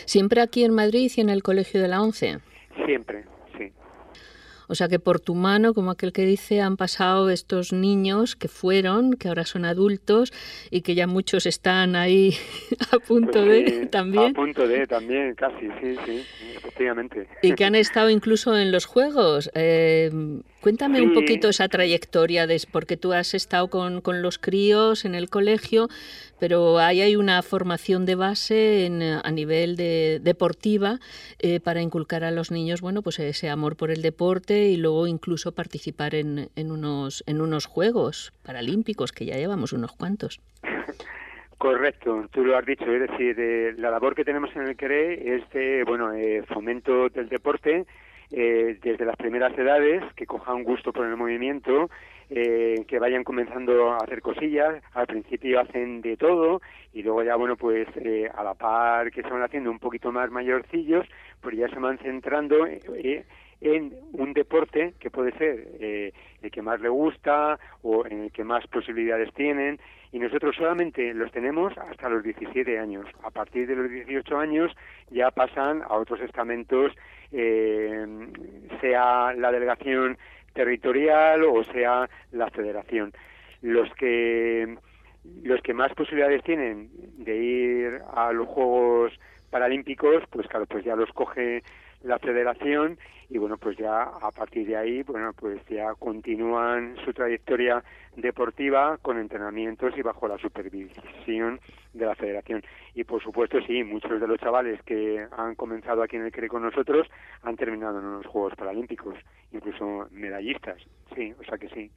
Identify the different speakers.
Speaker 1: ¿Siempre aquí en Madrid y en el Colegio de la ONCE?
Speaker 2: Siempre, sí.
Speaker 1: O sea que por tu mano, como aquel que dice, han pasado estos niños que fueron, que ahora son adultos y que ya muchos están ahí a
Speaker 2: Pues
Speaker 1: punto de
Speaker 2: sí, a
Speaker 1: también,
Speaker 2: punto de también, casi, sí, sí, efectivamente.
Speaker 1: y que han estado incluso en los juegos. Cuéntame un
Speaker 2: Sí,
Speaker 1: poquito esa trayectoria, porque tú has estado con los críos en el colegio, pero ahí hay una formación de base a nivel deportiva para inculcar a los niños, bueno, pues ese amor por el deporte y luego incluso participar en unos Juegos Paralímpicos, que ya llevamos unos cuantos.
Speaker 2: correcto, tú lo has dicho, es decir, la labor que tenemos en el CRE es de, bueno, fomento del deporte desde las primeras edades, que cojan gusto por el movimiento, que vayan comenzando a hacer cosillas, al principio hacen de todo y luego ya, bueno, pues a la par que se van haciendo un poquito más mayorcillos, pues ya se van centrando en un deporte que puede ser el que más le gusta o en el que más posibilidades tienen, y nosotros solamente los tenemos hasta los 17 años. A partir de los 18 años ya pasan a otros estamentos, sea la delegación territorial o sea la federación. Los que más posibilidades tienen de ir a los Juegos Paralímpicos, pues claro, pues ya los coge la federación y bueno, pues ya a partir de ahí, bueno, pues ya continúan su trayectoria deportiva con entrenamientos y bajo la supervisión de la federación. Y por supuesto, sí, muchos de los chavales que han comenzado aquí en el CRE con nosotros han terminado en los Juegos Paralímpicos, incluso medallistas, sí, o sea que sí.